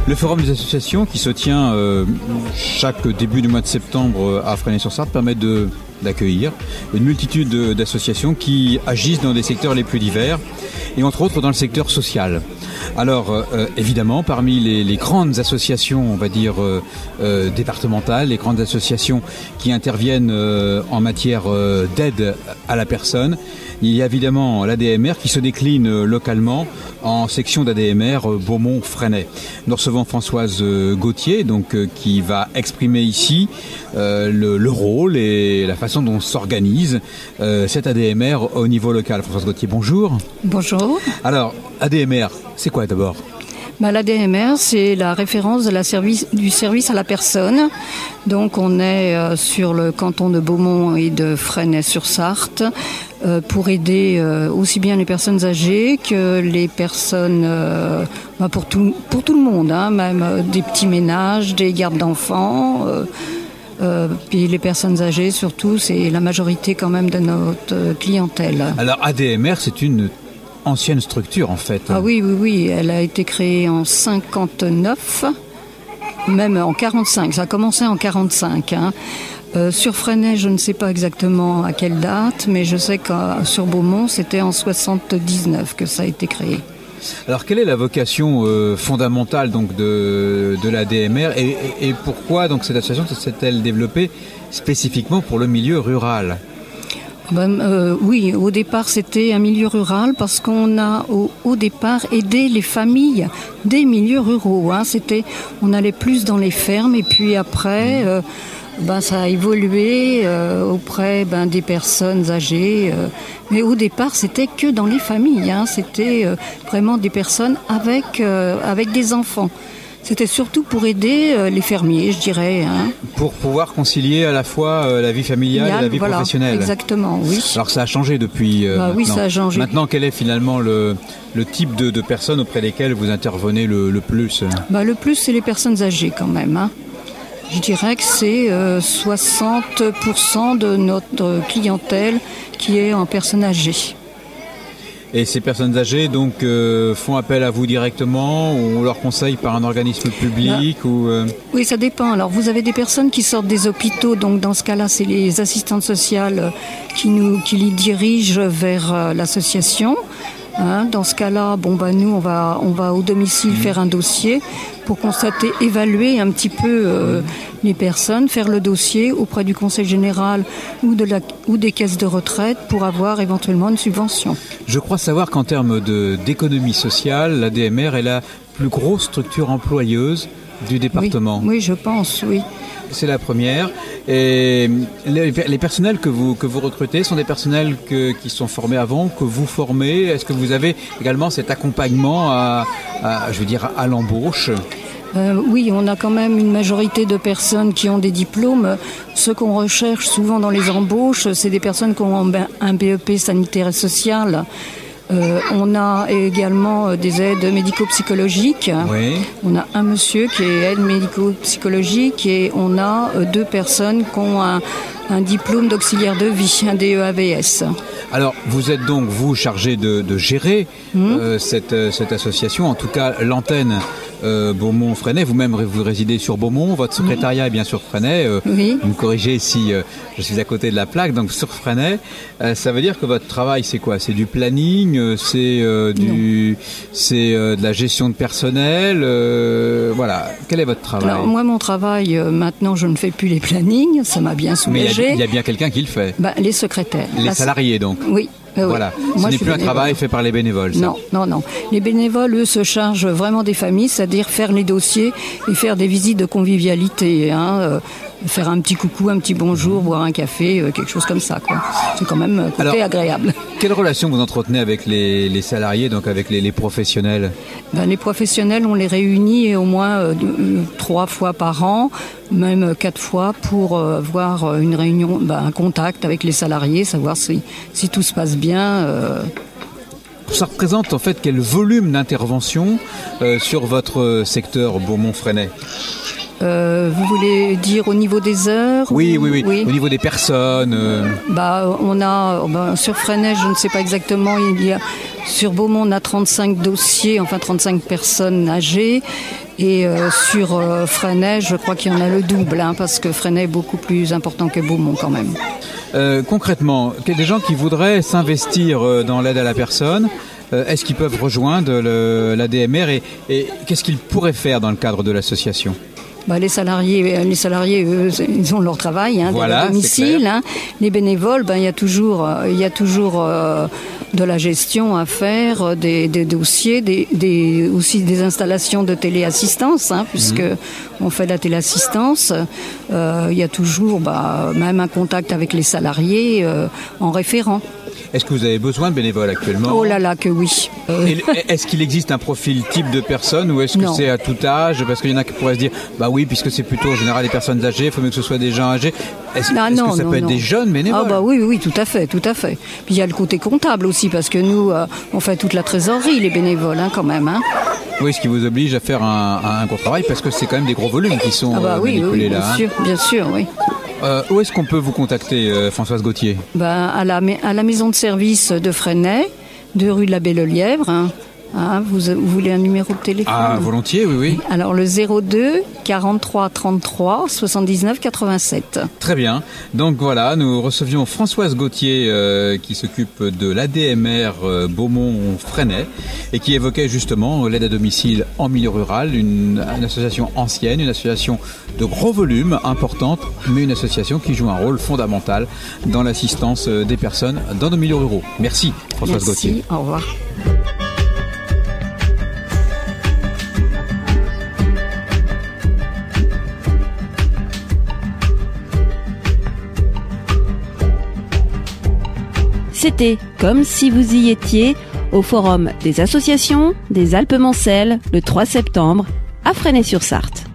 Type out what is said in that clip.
Le forum des associations qui se tient chaque début du mois de septembre à Fresnay-sur-Sarthe permet d'accueillir une multitude d'associations qui agissent dans des secteurs les plus divers et entre autres dans le secteur social. Alors évidemment, parmi les grandes associations, on va dire départementales, les grandes associations qui interviennent en matière d'aide à la personne, il y a évidemment l'ADMR qui se décline localement en section d'ADMR Beaumont-Fresnay. Nous recevons Françoise Gauthier, donc qui va exprimer ici le rôle et la façon dont s'organise cette ADMR au niveau local. Françoise Gauthier, bonjour. Bonjour. Alors, ADMR, c'est quoi d'abord ? L'ADMR, c'est la référence du service à la personne. Donc, on est sur le canton de Beaumont et de Fresnay-sur-Sarthe pour aider aussi bien les personnes âgées que les personnes, pour tout le monde, même des petits ménages, des gardes d'enfants. Puis les personnes âgées, surtout, c'est la majorité quand même de notre clientèle. Alors, ADMR, c'est une ancienne structure en fait. Ah oui, elle a été créée en 59, même en 45, ça a commencé en 45. Sur Fresnay, je ne sais pas exactement à quelle date, mais je sais que sur Beaumont, c'était en 79 que ça a été créé. Alors quelle est la vocation fondamentale donc de l'ADMR et pourquoi donc cette association s'est-elle développée spécifiquement pour le milieu rural ? Oui, au départ c'était un milieu rural parce qu'on a au départ aidé les familles des milieux ruraux. On allait plus dans les fermes et puis après ça a évolué auprès des personnes âgées. Mais au départ c'était que dans les familles. C'était vraiment des personnes avec des enfants. C'était surtout pour aider les fermiers, je dirais. Pour pouvoir concilier à la fois la vie familiale et la vie professionnelle. Exactement, oui. Alors ça a changé depuis maintenant. Oui, ça a changé. Maintenant, quel est finalement le type de personnes auprès desquelles vous intervenez le plus ? Le plus, c'est les personnes âgées quand même. Je dirais que c'est 60% de notre clientèle qui est en personnes âgées. Et ces personnes âgées donc font appel à vous directement ou on leur conseille par un organisme public Oui, ça dépend. Alors vous avez des personnes qui sortent des hôpitaux, donc dans ce cas-là, c'est les assistantes sociales qui les dirigent vers l'association. Dans ce cas-là, nous on va au domicile faire un dossier pour constater, évaluer un petit peu les personnes, faire le dossier auprès du conseil général ou des caisses de retraite pour avoir éventuellement une subvention. Je crois savoir qu'en termes d'économie sociale, l'ADMR est la plus grosse structure employeuse du département. Oui, je pense, oui. C'est la première. Et les personnels que vous recrutez sont des personnels qui sont formés avant, que vous formez. Est-ce que vous avez également cet accompagnement à l'embauche ? Oui, on a quand même une majorité de personnes qui ont des diplômes. Ce qu'on recherche souvent dans les embauches, c'est des personnes qui ont un BEP sanitaire et social. On a également des aides médico-psychologiques. Oui. On a un monsieur qui est aide médico-psychologique et on a 2 personnes qui ont un diplôme d'auxiliaire de vie, un DEAVS. Alors, vous êtes donc, vous, chargé de gérer cette association, en tout cas l'antenne Beaumont-Fresnay. Vous-même, vous résidez sur Beaumont, votre secrétariat est bien sur Fresnay. Oui. Vous me corrigez si je suis à côté de la plaque, donc sur Fresnay. Ça veut dire que votre travail, c'est quoi ? C'est du planning, c'est de la gestion de personnel, voilà. Quel est votre travail ? Alors, moi, mon travail, maintenant, je ne fais plus les plannings, ça m'a bien soulagé. Mais il y a bien quelqu'un qui le fait. Les secrétaires. Les salariés, donc. Oui. Voilà, oui. Ce n'est plus un travail fait par les bénévoles. Ça. Non. Les bénévoles, eux, se chargent vraiment des familles, c'est-à-dire faire les dossiers et faire des visites de convivialité. Faire un petit coucou, un petit bonjour, boire un café, quelque chose comme ça, quoi. C'est quand même agréable. Quelle relation vous entretenez avec les salariés, donc avec les professionnels ? Les professionnels, on les réunit au moins 3 fois par an, même 4 fois pour avoir une réunion, un contact avec les salariés, savoir si tout se passe bien. Ça représente en fait quel volume d'intervention sur votre secteur Beaumont-Fresnay ? Vous voulez dire au niveau des heures ? Oui. Au niveau des personnes. On a sur Fresnay, je ne sais pas exactement, il y a Sur Beaumont, on a 35 dossiers, enfin 35 personnes âgées. Et sur Fresnay, je crois qu'il y en a le double, parce que Fresnay est beaucoup plus important que Beaumont quand même. Concrètement, des gens qui voudraient s'investir dans l'aide à la personne, est-ce qu'ils peuvent rejoindre l'ADMR et qu'est-ce qu'ils pourraient faire dans le cadre de l'association ? Les salariés, eux, ils ont leur travail, voilà, à domicile. Les bénévoles, il y a toujours de la gestion à faire, des dossiers, aussi des installations de téléassistance, puisque on fait de la téléassistance. Il y a toujours, même un contact avec les salariés en référent. Est-ce que vous avez besoin de bénévoles actuellement ? Oh là là, que oui. Est-ce qu'il existe un profil type de personne ou est-ce que c'est à tout âge ? Parce qu'il y en a qui pourraient se dire, oui, puisque c'est plutôt en général des personnes âgées, il faut mieux que ce soit des gens âgés. Est-ce que ça peut être des jeunes bénévoles ? Oui, tout à fait. Puis il y a le côté comptable aussi, parce que nous, on fait toute la trésorerie, les bénévoles, quand même. Oui, ce qui vous oblige à faire un gros travail, parce que c'est quand même des gros volumes qui sont manipulés là. Bien sûr, oui. Où est-ce qu'on peut vous contacter, Françoise Gauthier ? À la maison de service de Fresnay, 2 rue de la Belle-Lièvre. Vous voulez un numéro de téléphone ? Volontiers, oui. Alors le 02 43 33 79 87. Très bien. Donc voilà, nous recevions Françoise Gauthier qui s'occupe de l'ADMR Beaumont-Fresnay et qui évoquait justement l'aide à domicile en milieu rural, une association ancienne, une association de gros volume, importante, mais une association qui joue un rôle fondamental dans l'assistance des personnes dans nos milieux ruraux. Merci Françoise Gauthier. Merci, au revoir. C'était Comme si vous y étiez au Forum des associations des Alpes-Mancelles le 3 septembre à Fresnay-sur-Sarthe.